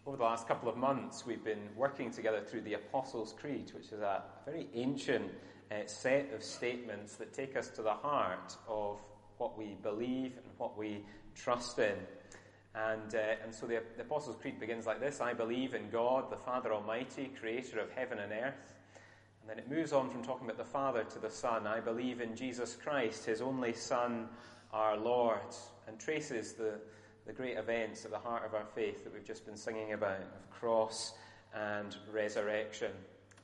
Over the last couple of months, we've been working together through the Apostles' Creed, which is a very ancient set of statements that take us to the heart of what we believe and what we trust in. And so the Apostles' Creed begins like this: I believe in God, the Father Almighty, creator of heaven and earth. And then it moves on from talking about the Father to the Son. I believe in Jesus Christ, his only Son, our Lord, and traces the great events at the heart of our faith that we've just been singing about, of cross and resurrection.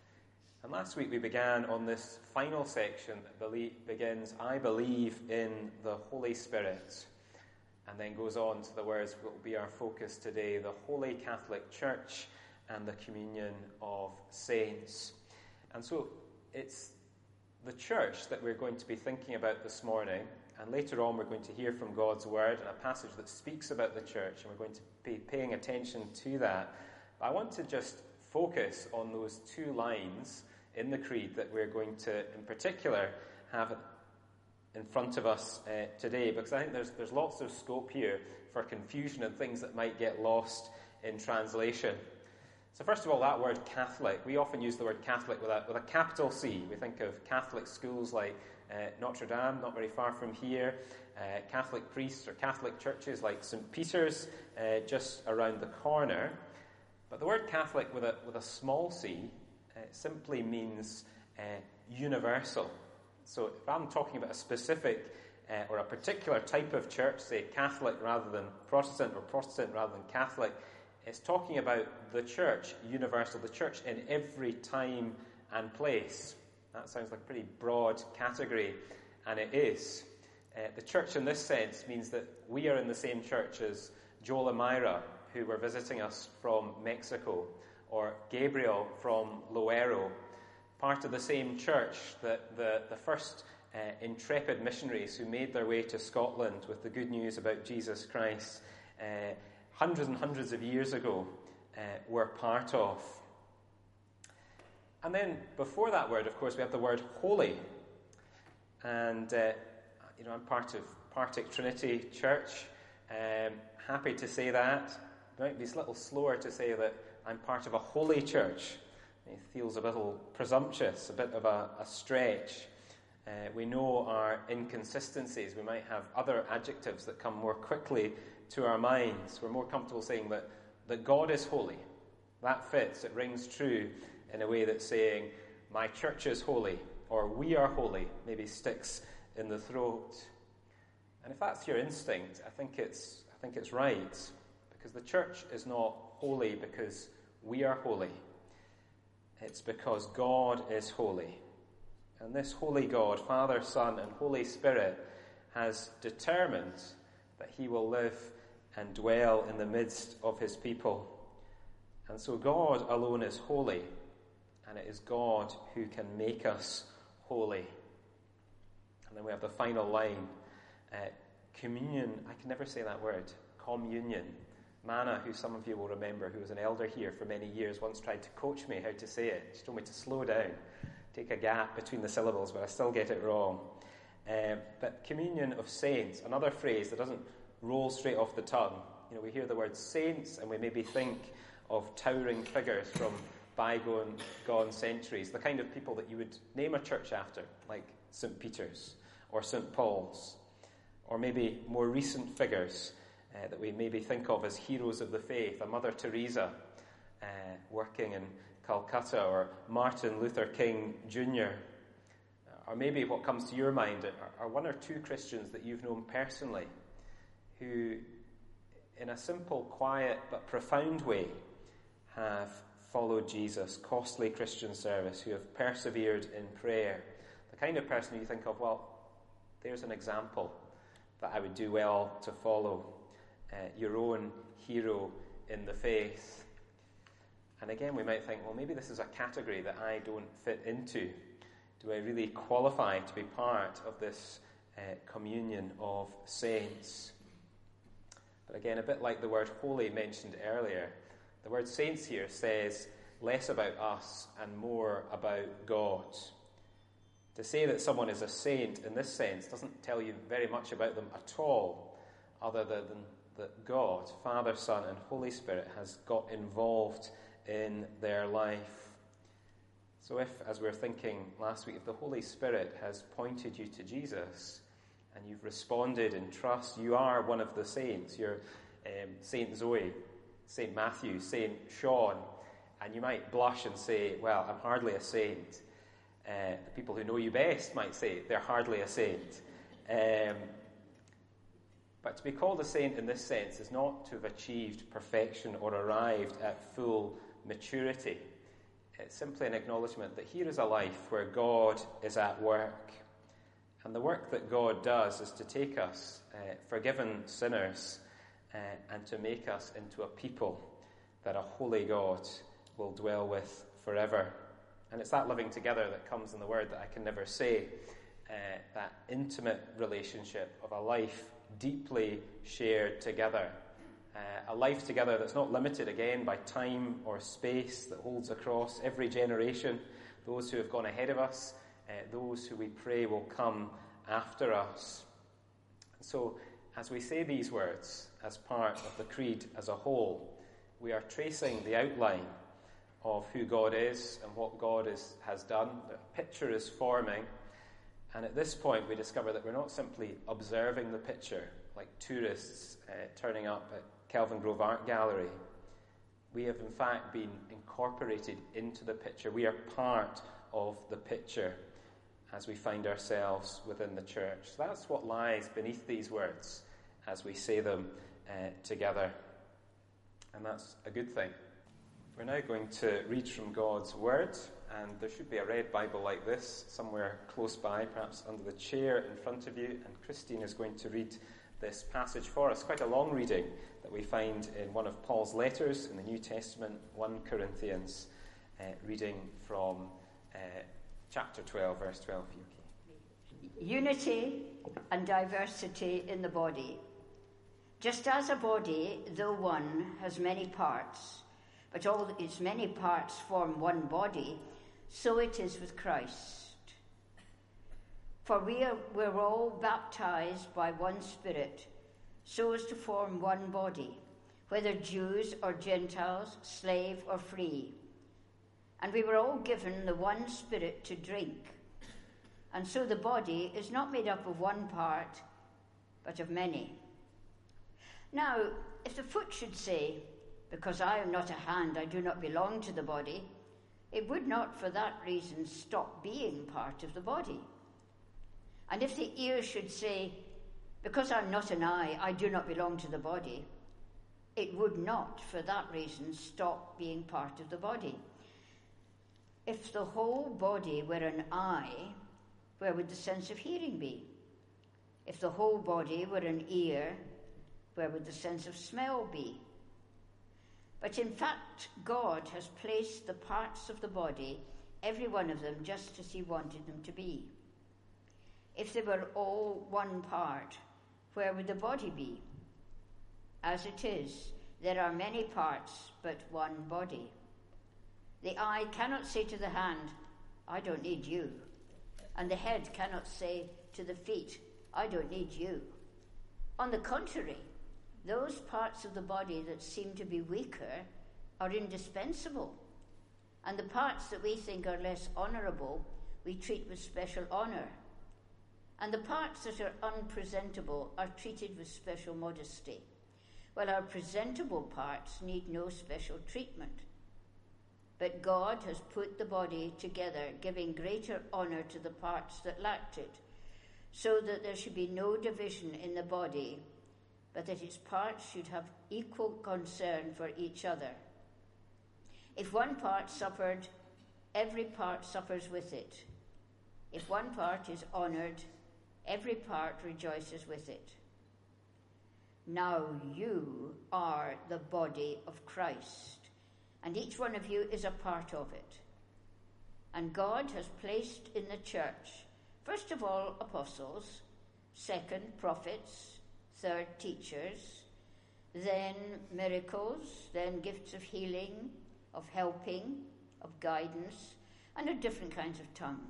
And last week we began on this final section that begins, I believe in the Holy Spirit, and then goes on to the words that will be our focus today, the Holy Catholic Church and the communion of saints. And so it's the church that we're going to be thinking about this morning, and later on we're going to hear from God's Word and a passage that speaks about the church, and we're going to be paying attention to that. But I want to just focus on those two lines in the Creed that we're going to, in particular, have in front of us today, because I think there's lots of scope here for confusion and things that might get lost in translation. So first of all, that word Catholic. We often use the word Catholic with a capital C. We think of Catholic schools like Notre Dame, not very far from here, Catholic priests or Catholic churches like St. Peter's, just around the corner. But the word Catholic with a small c simply means universal. So if I'm talking about a specific or a particular type of church, say Catholic rather than Protestant or Protestant rather than Catholic, it's talking about the church, universal, the church in every time and place. That sounds like a pretty broad category, and it is. The church in this sense means that we are in the same church as Joel and Myra, who were visiting us from Mexico, or Gabriel from Loero, part of the same church that the first intrepid missionaries who made their way to Scotland with the good news about Jesus Christ hundreds and hundreds of years ago were part of. And then before that word, of course, we have the word holy. And, I'm part of Partick Trinity Church. Happy to say that. It might be a little slower to say that I'm part of a holy church. It feels a little presumptuous, a bit of a stretch. We know our inconsistencies. We might have other adjectives that come more quickly to our minds. We're more comfortable saying that God is holy. That fits. It rings true in a way that's saying, my church is holy, or we are holy, maybe sticks in the throat. And if that's your instinct, I think it's right, because the church is not holy because we are holy. It's because God is holy. And this holy God, Father, Son, and Holy Spirit, has determined that he will live and dwell in the midst of his people. And so God alone is holy, and it is God who can make us holy. And then we have the final line, communion. I can never say that word, communion. Mana, who some of you will remember, who was an elder here for many years, once tried to coach me how to say it. She told me to slow down, take a gap between the syllables, but I still get it wrong. But communion of saints, another phrase that doesn't roll straight off the tongue. We hear the word saints and we maybe think of towering figures from bygone centuries, the kind of people that you would name a church after, like St. Peter's or St. Paul's, or maybe more recent figures that we maybe think of as heroes of the faith, a Mother Teresa working in Calcutta, or Martin Luther King Jr., or maybe what comes to your mind are one or two Christians that you've known personally who, in a simple, quiet, but profound way, have followed Jesus, costly Christian service, who have persevered in prayer. The kind of person you think of, well, there's an example that I would do well to follow. Your own hero in the faith. And again, we might think, well, maybe this is a category that I don't fit into. Do I really qualify to be part of this communion of saints? But again, a bit like the word holy mentioned earlier, the word saints here says less about us and more about God. To say that someone is a saint in this sense doesn't tell you very much about them at all, other than that God, Father, Son, and Holy Spirit has got involved in their life. So if, as we were thinking last week, if the Holy Spirit has pointed you to Jesus and you've responded in trust, you are one of the saints. You're Saint Zoe, Saint Matthew, Saint Sean, and you might blush and say, well, I'm hardly a saint. The people who know you best might say they're hardly a saint. But to be called a saint in this sense is not to have achieved perfection or arrived at full maturity. It's simply an acknowledgement that here is a life where God is at work. And the work that God does is to take us, forgiven sinners, and to make us into a people that a holy God will dwell with forever. And it's that living together that comes in the word that I can never say, that intimate relationship of a life deeply shared together. A life together that's not limited again by time or space, that holds across every generation, those who have gone ahead of us, those who we pray will come after us. So, as we say these words as part of the Creed as a whole, we are tracing the outline of who God is and what God has done. A picture is forming, and at this point we discover that we're not simply observing the picture like tourists turning up at Kelvingrove Art Gallery. We have in fact been incorporated into the picture. We are part of the picture as we find ourselves within the church. So that's what lies beneath these words as we say them together. And that's a good thing. We're now going to read from God's Word, and there should be a red Bible like this somewhere close by, perhaps under the chair in front of you, and Christine is going to read this passage for us. Quite a long reading that we find in one of Paul's letters in the New Testament, 1 Corinthians, reading from chapter 12, verse 12. Unity and diversity in the body. Just as a body, though one, has many parts, but all its many parts form one body, so it is with Christ. For we're all baptized by one Spirit, so as to form one body, whether Jews or Gentiles, slave or free. And we were all given the one Spirit to drink. And so the body is not made up of one part, but of many. Now, if the foot should say, because I am not a hand, I do not belong to the body, it would not for that reason stop being part of the body. And if the ear should say, because I'm not an eye, I do not belong to the body, it would not for that reason stop being part of the body. If the whole body were an eye, where would the sense of hearing be? If the whole body were an ear, where would the sense of smell be? But in fact, God has placed the parts of the body, every one of them, just as he wanted them to be. If they were all one part, where would the body be? As it is, there are many parts, but one body. The eye cannot say to the hand, I don't need you. And the head cannot say to the feet, I don't need you. On the contrary, those parts of the body that seem to be weaker are indispensable. And the parts that we think are less honourable, we treat with special honour. And the parts that are unpresentable are treated with special modesty, while our presentable parts need no special treatment. But God has put the body together, giving greater honour to the parts that lacked it, so that there should be no division in the body, but that its parts should have equal concern for each other. If one part suffered, every part suffers with it. If one part is honoured, every part rejoices with it. Now you are the body of Christ, and each one of you is a part of it. And God has placed in the church, first of all, apostles, second, prophets, third, teachers, then miracles, then gifts of healing, of helping, of guidance, and of different kinds of tongues.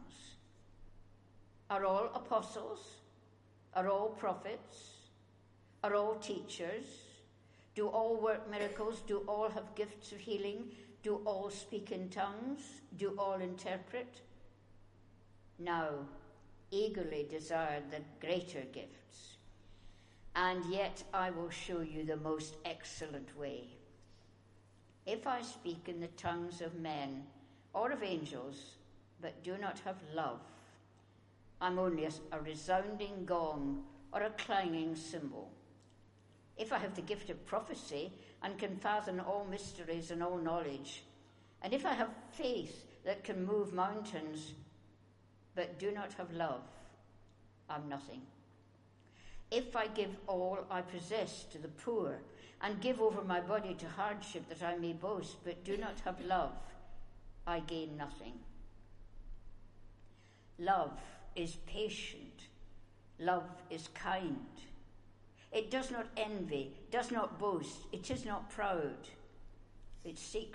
Are all apostles? Are all prophets? Are all teachers? Do all work miracles? Do all have gifts of healing? Do all speak in tongues? Do all interpret? Now, eagerly desire the greater gifts. And yet I will show you the most excellent way. If I speak in the tongues of men or of angels, but do not have love, I'm only a resounding gong or a clanging cymbal. If I have the gift of prophecy and can fathom all mysteries and all knowledge, and if I have faith that can move mountains, but do not have love, I'm nothing. If I give all I possess to the poor and give over my body to hardship that I may boast, but do not have love, I gain nothing. Love is patient. Love is kind. It does not envy, does not boast, it is not proud. It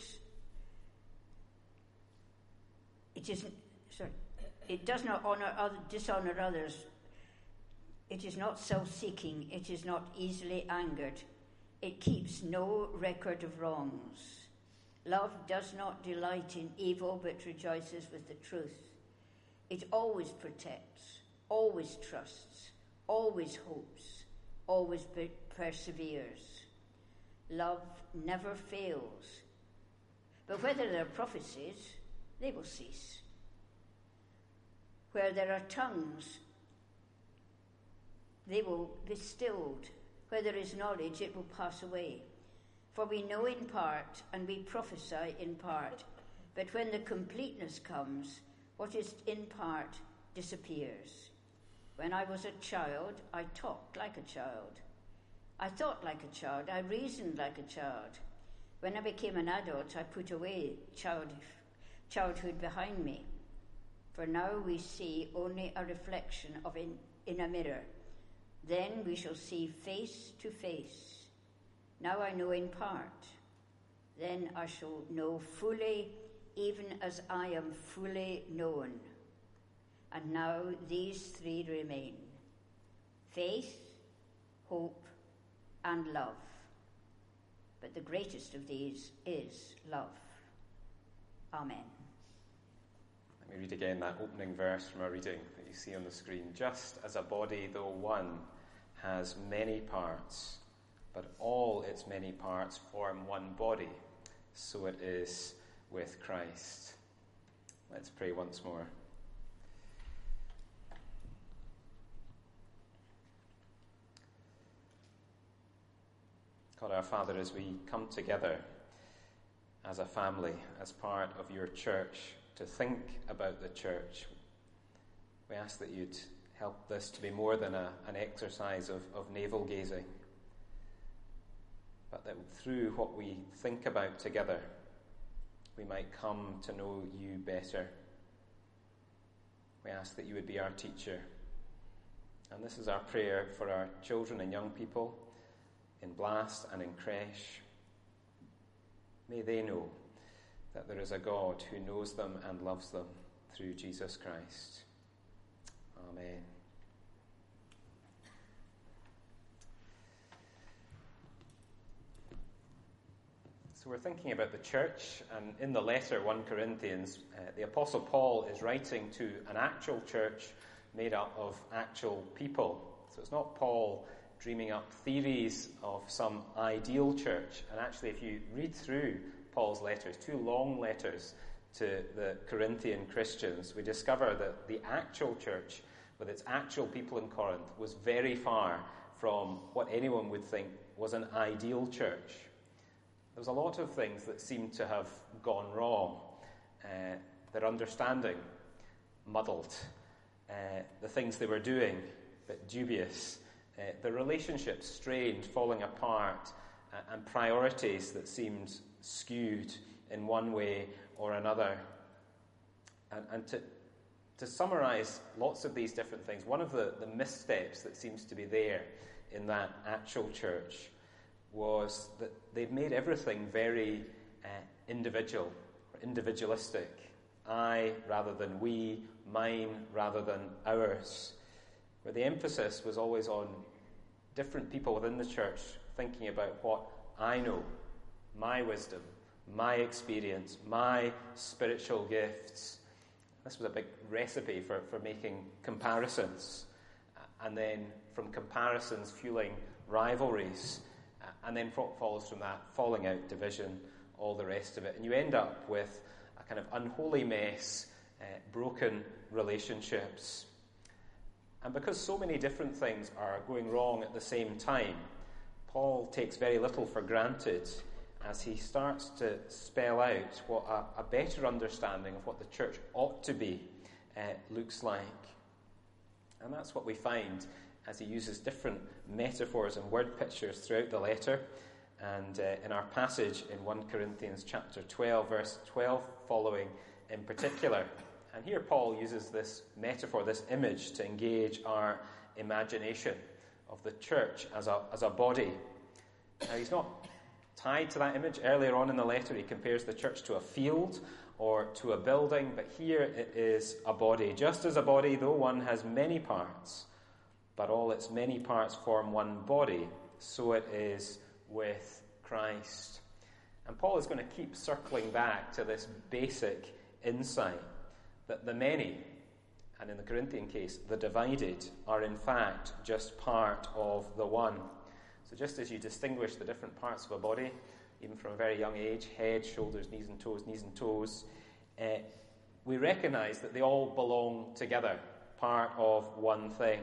does not dishonor others. It is not self-seeking, it is not easily angered. It keeps no record of wrongs. Love does not delight in evil, but rejoices with the truth. It always protects, always trusts, always hopes, always perseveres. Love never fails. But whether there are prophecies, they will cease. Where there are tongues, they will be stilled. Where there is knowledge, it will pass away. For we know in part, and we prophesy in part. But when the completeness comes, what is in part disappears. When I was a child, I talked like a child. I thought like a child. I reasoned like a child. When I became an adult, I put away childhood behind me. For now we see only a reflection of in a mirror. Then we shall see face to face. Now I know in part. Then I shall know fully, even as I am fully known. And now these three remain: faith, hope, and love. But the greatest of these is love. Amen. Let me read again that opening verse from our reading that you see on the screen. Just as a body, though one, has many parts, but all its many parts form one body, so it is with Christ. Let's pray once more. God our Father, as we come together as a family, as part of your church, to think about the church, we ask that you'd help this to be more than an exercise of navel gazing, but that through what we think about together, we might come to know you better. We ask that you would be our teacher. And this is our prayer for our children and young people in Blast and in Creche. May they know that there is a God who knows them and loves them through Jesus Christ. Amen. So we're thinking about the church, and in the letter 1 Corinthians, the Apostle Paul is writing to an actual church made up of actual people. So it's not Paul dreaming up theories of some ideal church. And actually, if you read through Paul's letters, 2 long letters to the Corinthian Christians, we discover that the actual church, with its actual people in Corinth, was very far from what anyone would think was an ideal church. There was a lot of things that seemed to have gone wrong. Their understanding muddled. The things they were doing, a bit dubious. The relationships strained, falling apart, and priorities that seemed skewed in one way or another. And to summarise lots of these different things, one of the missteps that seems to be there in that actual church was that they've made everything very individualistic. I rather than we, mine rather than ours. Where the emphasis was always on different people within the church thinking about what I know, my wisdom, my experience, my spiritual gifts. This was a big recipe for making comparisons. And then from comparisons fueling rivalries. And then what follows from that? Falling out, division, all the rest of it. And you end up with a kind of unholy mess, broken relationships. And because so many different things are going wrong at the same time, Paul takes very little for granted as he starts to spell out what a better understanding of what the church ought to be looks like. And that's what we find as he uses different metaphors and word pictures throughout the letter. And in our passage in 1 Corinthians chapter 12, verse 12 following in particular. And here Paul uses this metaphor, this image, to engage our imagination of the church as a body. Now, he's not tied to that image. Earlier on in the letter, he compares the church to a field or to a building, but here it is a body. Just as a body, though one has many parts, but all its many parts form one body, so it is with Christ. And Paul is going to keep circling back to this basic insight that the many, and in the Corinthian case, the divided, are in fact just part of the one. So just as you distinguish the different parts of a body, even from a very young age, head, shoulders, knees and toes, we recognize that they all belong together, part of one thing.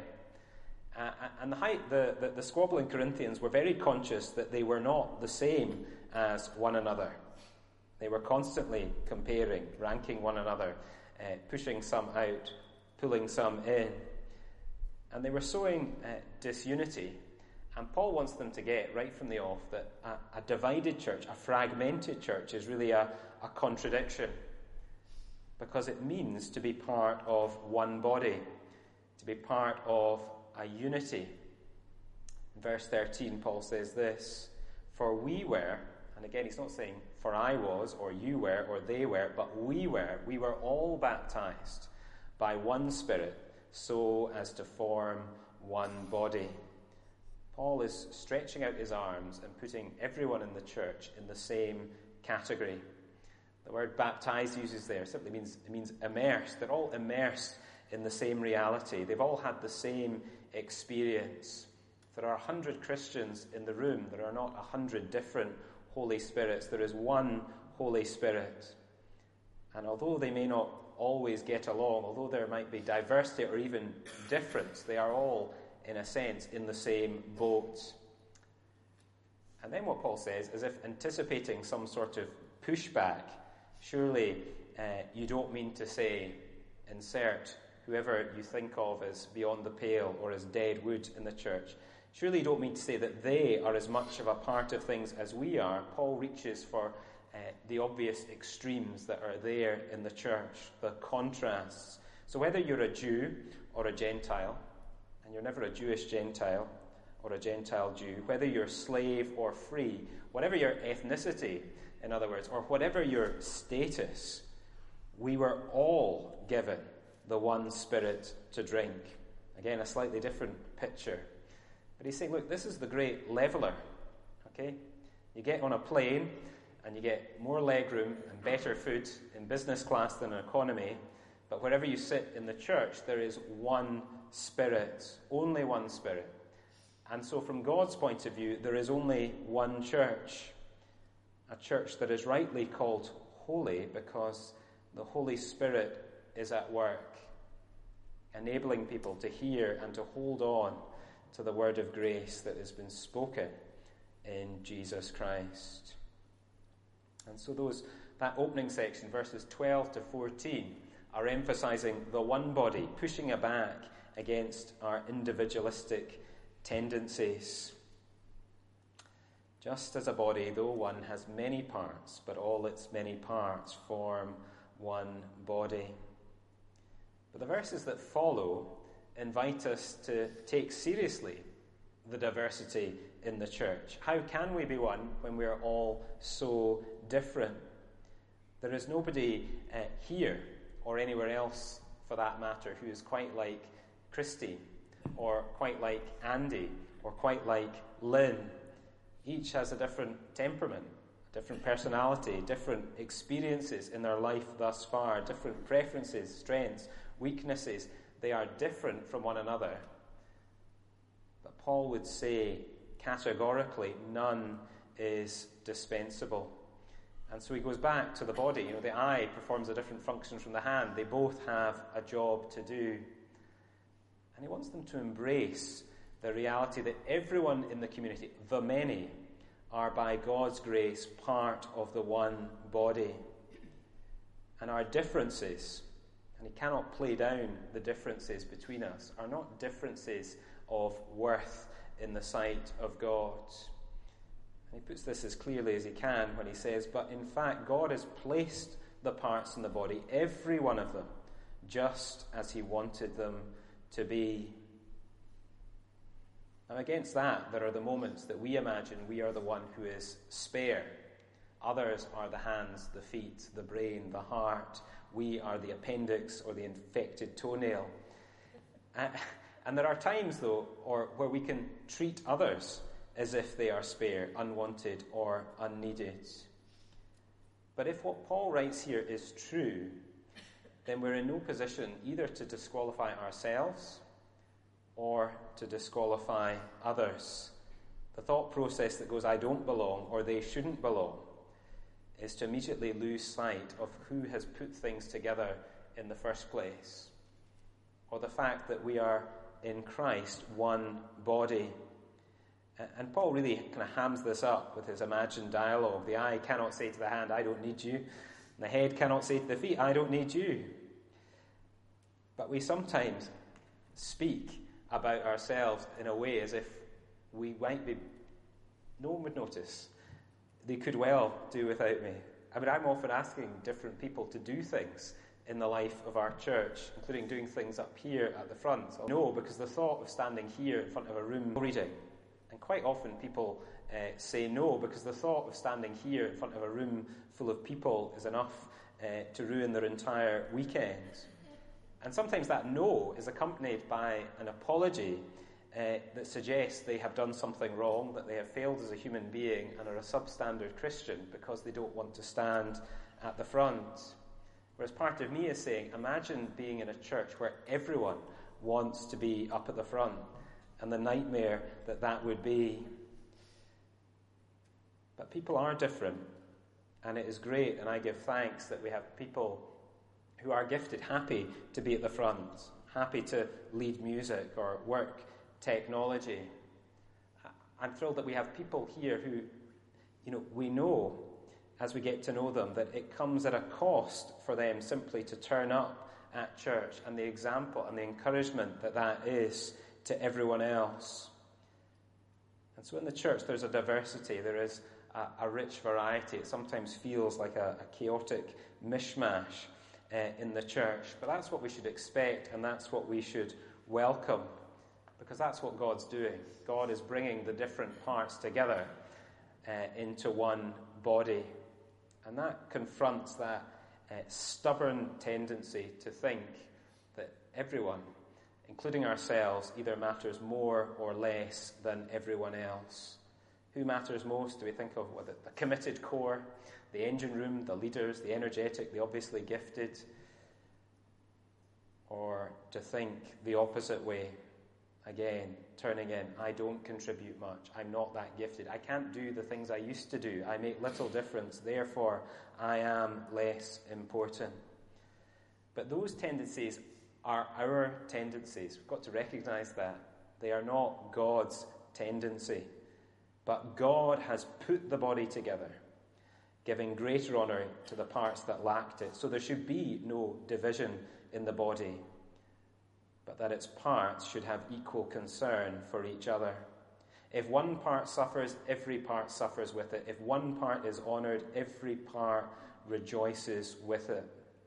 And the squabbling Corinthians were very conscious that they were not the same as one another. They were constantly comparing, ranking one another, pushing some out, pulling some in. And they were sowing disunity. And Paul wants them to get right from the off that a divided church, a fragmented church, is really a contradiction. Because it means to be part of one body, to be part of a unity. In verse 13, Paul says this, "For we were," and again he's not saying "for I was," or "you were," or "they were," but we were all baptized by one Spirit, so as to form one body. Paul is stretching out his arms and putting everyone in the church in the same category. The word baptized uses there simply means immersed. They're all immersed in the same reality. They've all had the same experience. If there are 100 Christians in the room, there are not 100 different Holy Spirits. There is one Holy Spirit. And although they may not always get along, although there might be diversity or even difference, they are all, in a sense, in the same boat. And then what Paul says, as if anticipating some sort of pushback, surely you don't mean to say, insert whoever you think of as beyond the pale or as dead wood in the church. Surely you don't mean to say that they are as much of a part of things as we are. Paul reaches for the obvious extremes that are there in the church, the contrasts. So whether you're a Jew or a Gentile, and you're never a Jewish Gentile or a Gentile Jew, whether you're slave or free, whatever your ethnicity, in other words, or whatever your status, we were all given the one Spirit to drink. Again, a slightly different picture. But he's saying, look, this is the great leveler. Okay? You get on a plane and you get more legroom and better food in business class than in economy. But wherever you sit in the church, there is one Spirit, only one Spirit. And so from God's point of view, there is only one church. A church that is rightly called holy because the Holy Spirit is at work, enabling people to hear and to hold on to the word of grace that has been spoken in Jesus Christ. And so that opening section, verses 12 to 14, are emphasizing the one body, pushing back against our individualistic tendencies. Just as a body, though one has many parts, but all its many parts form one body. But the verses that follow invite us to take seriously the diversity in the church. How can we be one when we are all so different? There is nobody here or anywhere else, for that matter, who is quite like Christine, or quite like Andy, or quite like Lynn. Each has a different temperament, different personality, different experiences in their life thus far, different preferences, strengths, weaknesses. They are different from one another. But Paul would say categorically, none is dispensable. And so he goes back to the body. The eye performs a different function from the hand. They both have a job to do. And he wants them to embrace the reality that everyone in the community, the many, are by God's grace part of the one body. And our differences, and he cannot play down the differences between us, are not differences of worth in the sight of God. And he puts this as clearly as he can when he says, but in fact God has placed the parts in the body, every one of them, just as he wanted them to be. And against that, there are the moments that we imagine we are the one who is spare. Others are the hands, the feet, the brain, the heart. We are the appendix or the infected toenail. And there are times, though, where we can treat others as if they are spare, unwanted, or unneeded. But if what Paul writes here is true, then we're in no position either to disqualify ourselves or to disqualify others. The thought process that goes, I don't belong, or they shouldn't belong, is to immediately lose sight of who has put things together in the first place, or the fact that we are in Christ one body. And Paul really kind of hams this up with his imagined dialogue. The eye cannot say to the hand, I don't need you. And the head cannot say to the feet, I don't need you. But we sometimes speak about ourselves in a way as if we might be, no one would notice. They could well do without me. I mean, I'm often asking different people to do things in the life of our church, including doing things up here at the front. No, because the thought of standing here in front of a room reading, and quite often people say no, because the thought of standing here in front of a room full of people is enough to ruin their entire weekend. And sometimes that no is accompanied by an apology that suggests they have done something wrong, that they have failed as a human being and are a substandard Christian because they don't want to stand at the front. Whereas part of me is saying, imagine being in a church where everyone wants to be up at the front, and the nightmare that would be. But people are different, and it is great, and I give thanks that we have people who are gifted, happy to be at the front, happy to lead music or work technology. I'm thrilled that we have people here who, we know as we get to know them that it comes at a cost for them simply to turn up at church, and the example and the encouragement that is to everyone else. And so in the church there's a diversity, there is a rich variety. It sometimes feels like a chaotic mishmash in the church, but that's what we should expect, and that's what we should welcome, because that's what God's doing. God is bringing the different parts together into one body, and that confronts that stubborn tendency to think that everyone, including ourselves, either matters more or less than everyone else. Who matters most? Do we think of the committed core, the engine room, the leaders, the energetic, the obviously gifted? Or to think the opposite way, again, turning in, I don't contribute much, I'm not that gifted, I can't do the things I used to do, I make little difference, therefore I am less important. But those tendencies are our tendencies. We've got to recognise that. They are not God's tendency. But God has put the body together, giving greater honour to the parts that lacked it. So there should be no division in the body, but that its parts should have equal concern for each other. If one part suffers, every part suffers with it. If one part is honoured, every part rejoices with it.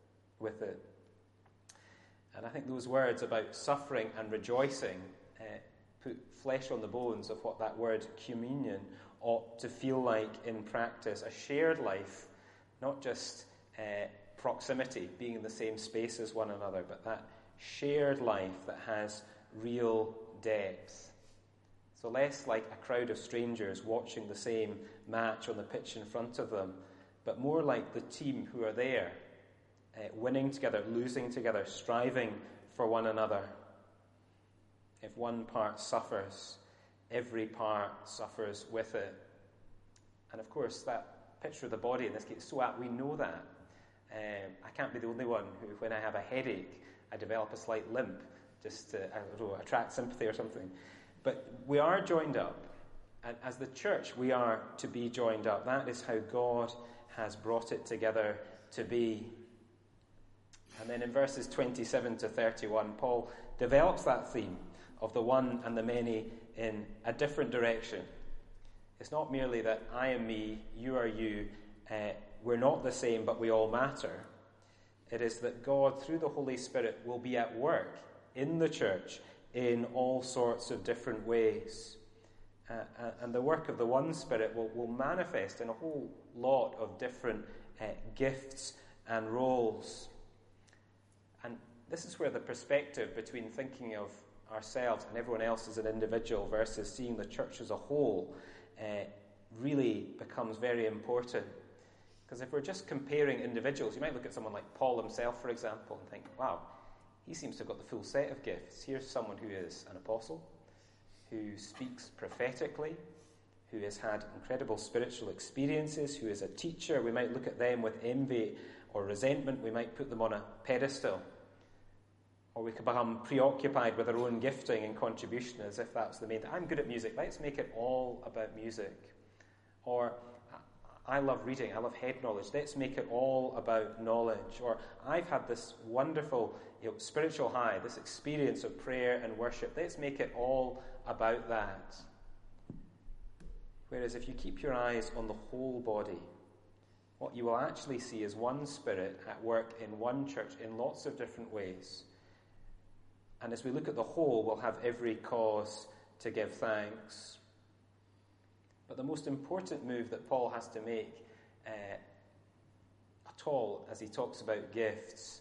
And I think those words about suffering and rejoicing put flesh on the bones of what that word communion ought to feel like in practice. A shared life, not just proximity, being in the same space as one another, but that shared life that has real depth. So less like a crowd of strangers watching the same match on the pitch in front of them, but more like the team who are there, winning together, losing together, striving for one another. If one part suffers, every part suffers with it. And of course, that picture of the body in this case, so apt, we know that. I can't be the only one who, when I have a headache, I develop a slight limp, just to, I don't know, attract sympathy or something. But we are joined up. And as the church, we are to be joined up. That is how God has brought it together to be. And then in verses 27 to 31, Paul develops that theme of the one and the many in a different direction. It's not merely that I am me, you are you, we're not the same, but we all matter. It is that God, through the Holy Spirit, will be at work in the church in all sorts of different ways. And the work of the one Spirit will manifest in a whole lot of different gifts and roles. And this is where the perspective between thinking of ourselves and everyone else as an individual versus seeing the church as a whole really becomes very important. Because if we're just comparing individuals, you might look at someone like Paul himself, for example, and think, wow, he seems to have got the full set of gifts. Here's someone who is an apostle, who speaks prophetically, who has had incredible spiritual experiences, who is a teacher. We might look at them with envy or resentment. We might put them on a pedestal. Or we could become preoccupied with our own gifting and contribution as if that's the main thing. I'm good at music. Let's make it all about music. Or I love reading. I love head knowledge. Let's make it all about knowledge. Or I've had this wonderful spiritual high, this experience of prayer and worship. Let's make it all about that. Whereas if you keep your eyes on the whole body, what you will actually see is one Spirit at work in one church in lots of different ways. And as we look at the whole, we'll have every cause to give thanks. But the most important move that Paul has to make at all as he talks about gifts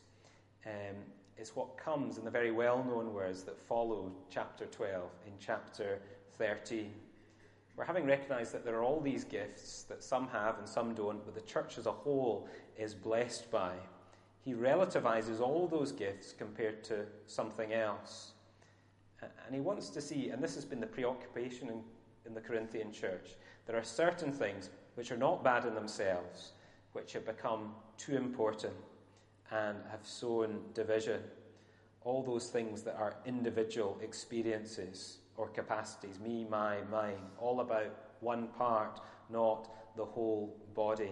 is what comes in the very well-known words that follow chapter 12 in chapter 13. We're having recognized that there are all these gifts that some have and some don't, but the church as a whole is blessed by. He relativizes all those gifts compared to something else. And he wants to see, and this has been the preoccupation in the Corinthian church, there are certain things which are not bad in themselves, which have become too important and have sown division. All those things that are individual experiences or capacities, me, my, mine, all about one part, not the whole body.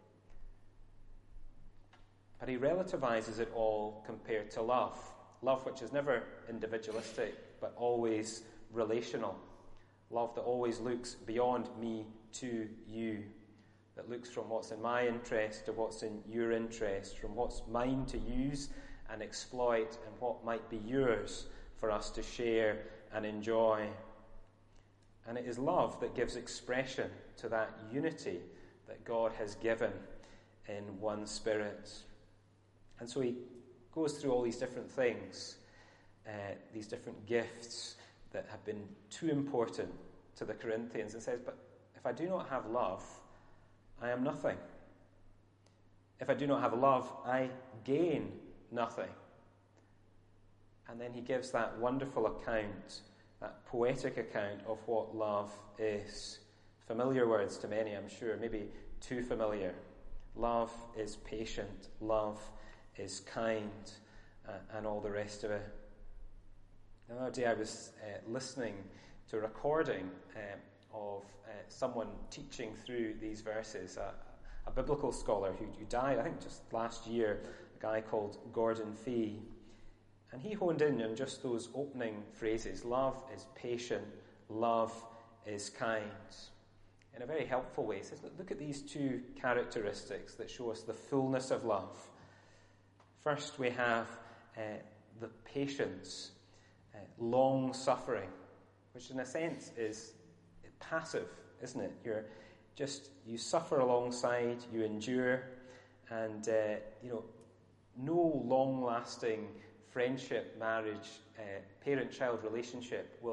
But he relativizes it all compared to love. Love which is never individualistic, but always relational. Love that always looks beyond me to you. That looks from what's in my interest to what's in your interest, from what's mine to use and exploit and what might be yours for us to share and enjoy. And it is love that gives expression to that unity that God has given in one Spirit. And so he goes through all these different things, these different gifts that have been too important to the Corinthians, and says, but if I do not have love, I am nothing. If I do not have love, I gain nothing. And then he gives that wonderful account, that poetic account of what love is. Familiar words to many, I'm sure, maybe too familiar. Love is patient, love is kind, and all the rest of it. The other day I was listening to a recording of someone teaching through these verses, a biblical scholar who died, I think just last year, a guy called Gordon Fee. And he honed in on just those opening phrases. Love is patient, love is kind. In a very helpful way. He says, look at these two characteristics that show us the fullness of love. First, we have the patience, long-suffering, which in a sense is passive, isn't it? You suffer alongside, you endure, and no long-lasting friendship, marriage, parent-child relationship will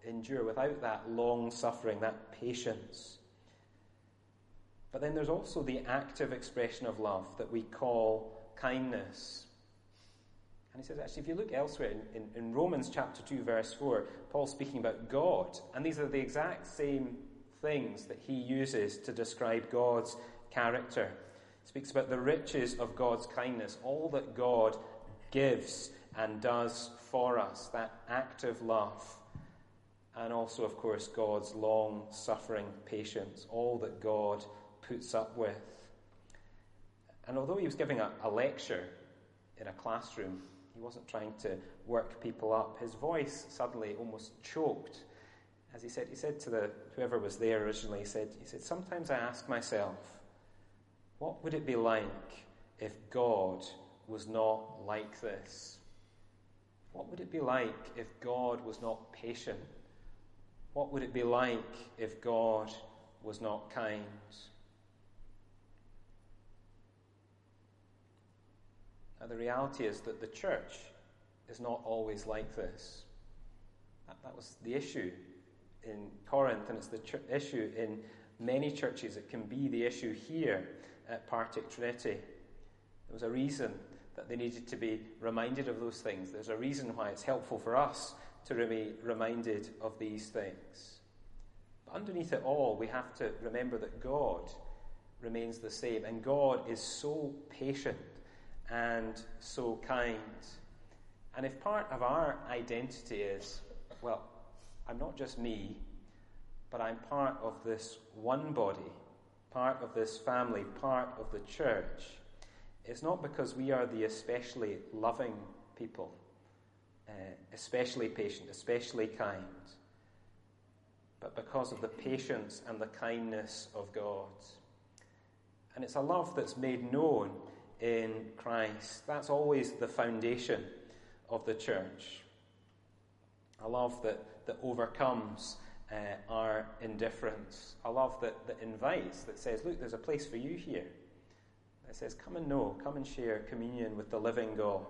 endure, without that long suffering, that patience. But then there's also the active expression of love that we call kindness. And he says, actually, if you look elsewhere in Romans chapter 2, verse 4, Paul's speaking about God. And these are the exact same things that he uses to describe God's character. He speaks about the riches of God's kindness, all that God gives and does for us, that active love. And also, of course, God's long-suffering patience, all that God puts up with. And although he was giving a lecture in a classroom, he wasn't trying to work people up. His voice suddenly almost choked. As he said to whoever was there originally, he said, sometimes I ask myself, what would it be like if God was not like this? What would it be like if God was not patient? What would it be like if God was not kind? Now, the reality is that the church is not always like this. That was the issue in Corinth, and it's the issue in many churches. It can be the issue here at Partick Trinity. There was a reason that they needed to be reminded of those things. There's a reason why it's helpful for us to be reminded of these things. But underneath it all, we have to remember that God remains the same, and God is so patient and so kind. And if part of our identity is, well, I'm not just me, but I'm part of this one body, part of this family, part of the church, it's not because we are the especially loving people, especially patient, especially kind, but because of the patience and the kindness of God. And it's a love that's made known in Christ. That's always the foundation of the church. A love that overcomes our indifference. A love that invites, that says, look, there's a place for you here. That says, come and share communion with the living God.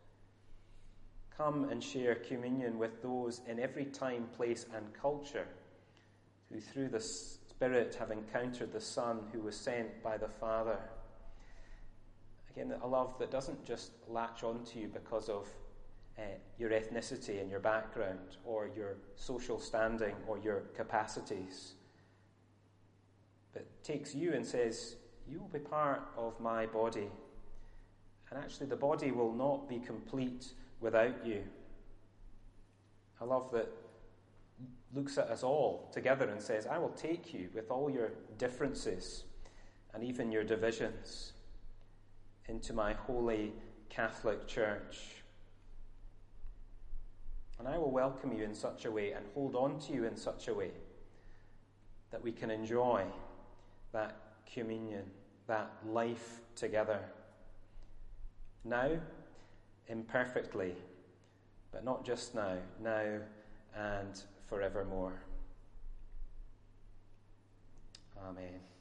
Come and share communion with those in every time, place and culture who through the Spirit have encountered the Son who was sent by the Father. Again, a love that doesn't just latch onto you because of your ethnicity and your background or your social standing or your capacities, but takes you and says, you will be part of my body. And actually the body will not be complete without you. A love that looks at us all together and says, I will take you with all your differences and even your divisions into my holy Catholic Church. And I will welcome you in such a way and hold on to you in such a way that we can enjoy that communion, that life together. Now, imperfectly, but not just now and forevermore. Amen.